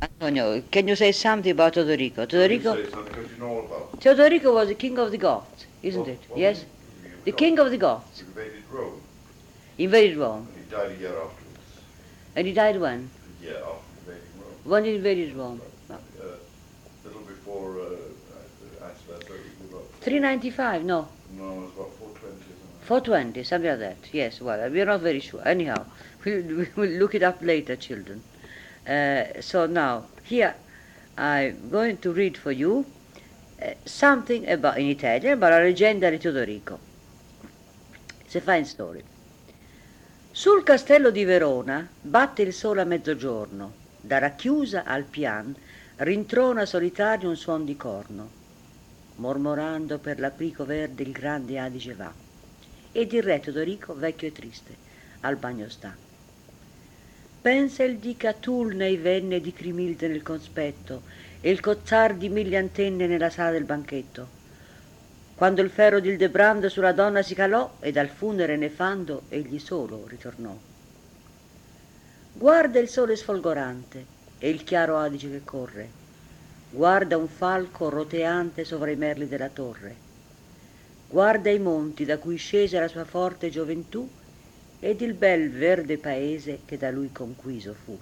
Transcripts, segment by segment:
Antonio, can you say something about Teodorico? Teodorico, Say something because you know all about it. Teodorico was the king of the Goths, isn't it? What Yes? The he king of the Goths. invaded Rome, Invaded Rome. and he died a year afterwards. And he died when? A year after invading Rome. When he invaded Rome? Little before Antipater. 395, no. No, it's about 420 or something. 420, something like that. Yes, well, we're not very sure. Anyhow, we'll look it up later, children. So now, here I'm going to read for you something about, in Italian, about la leggenda di Teodorico. It's a fine story. Sul castello di Verona batte il sole a mezzogiorno, da racchiusa al pian rintrona solitario un suon di corno, mormorando per l'aprico verde il grande Adige va, ed il re Teodorico vecchio e triste al bagno sta. Pensa il di Catul nei venne di Crimilde nel conspetto e il cozzar di mille antenne nella sala del banchetto, quando il ferro d'Ildebrando sulla donna si calò e dal funere nefando egli solo ritornò. Guarda il sole sfolgorante e il chiaro Adige che corre, guarda un falco roteante sovra i merli della torre, guarda i monti da cui scese la sua forte gioventù ed il bel verde paese che da lui conquiso fu.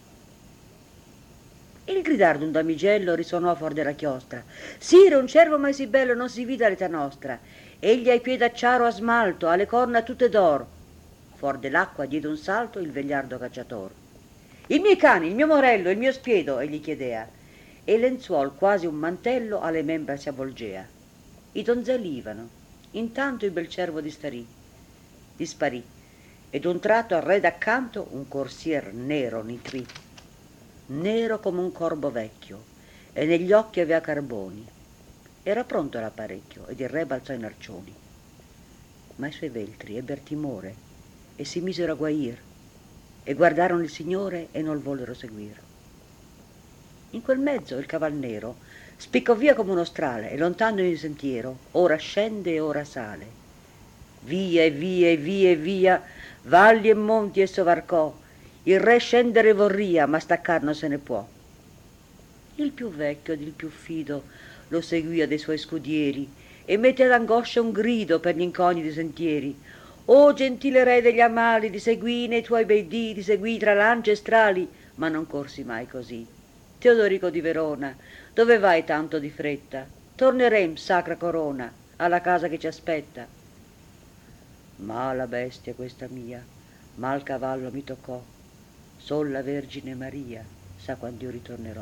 Il gridar d'un damigello risuonò fuor della chiostra. Sire, un cervo mai sì bello non si vide all'età nostra. Egli ai piedi acciaro a smalto, ha le corna tutte d'or. Fuor dell'acqua diede un salto il vegliardo cacciator. Il mio cane, il mio morello, il mio spiedo, egli chiedea, e lenzuol quasi un mantello alle membra si avvolgea. I donzelli ivano, intanto il bel cervo disparì, ed un tratto al re d'accanto un corsier nero nitrì, nero come un corbo vecchio, e negli occhi aveva carboni. Era pronto l'apparecchio, ed il re balzò in arcioni. Ma i suoi veltri ebbero timore, e si misero a guair, e guardarono il signore e non vollero seguir. In quel mezzo il caval nero spiccò via come uno strale, e lontano in sentiero, ora scende e ora sale. Via e via e via e via, valli e monti esso varcò, il re scendere vorria, ma staccar non se ne può. Il più vecchio ed il più fido lo seguia dei suoi scudieri, e mette ad angoscia un grido per gli incogniti sentieri. O gentile re degli amali, ti seguì nei tuoi bei dì, ti seguì tra lance e strali, ma non corsi mai così. Teodorico di Verona, dove vai tanto di fretta? Tornerem, sacra corona, alla casa che ci aspetta. Mala bestia questa mia, mal cavallo mi toccò, sol la Vergine Maria sa quando io ritornerò.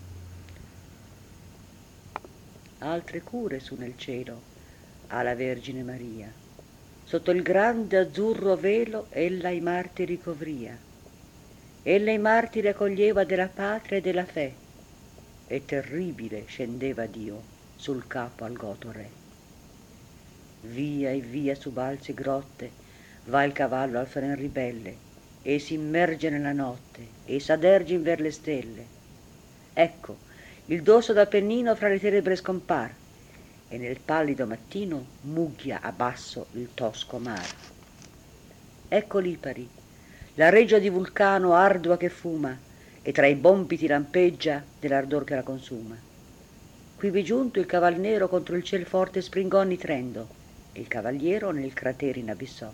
Altre cure su nel cielo ha la Vergine Maria, sotto il grande azzurro velo ella i martiri covria, ella i martiri accoglieva della patria e della fe, e terribile scendeva Dio sul capo al goto re. Via e via su balzi e grotte va il cavallo al fren ribelle, e si immerge nella notte e s'adergin ver le stelle. Ecco, il dorso d'Appennino fra le tenebre scompar, e nel pallido mattino mugghia a basso il tosco mar. Ecco Lipari, la reggia di Vulcano ardua che fuma, e tra i bompiti lampeggia dell'ardor che la consuma. Quivi giunto il caval nero contro il ciel forte springò nitrendo, e il cavaliero nel cratere inabissò.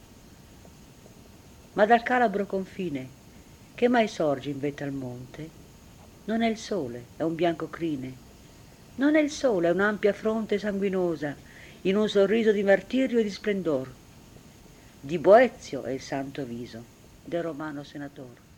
Ma dal calabro confine, che mai sorge in vetta al monte? Non è il sole, è un bianco crine. Non è il sole, è un'ampia fronte sanguinosa, in un sorriso di martirio e di splendor. Di Boezio è il santo viso, del romano senator.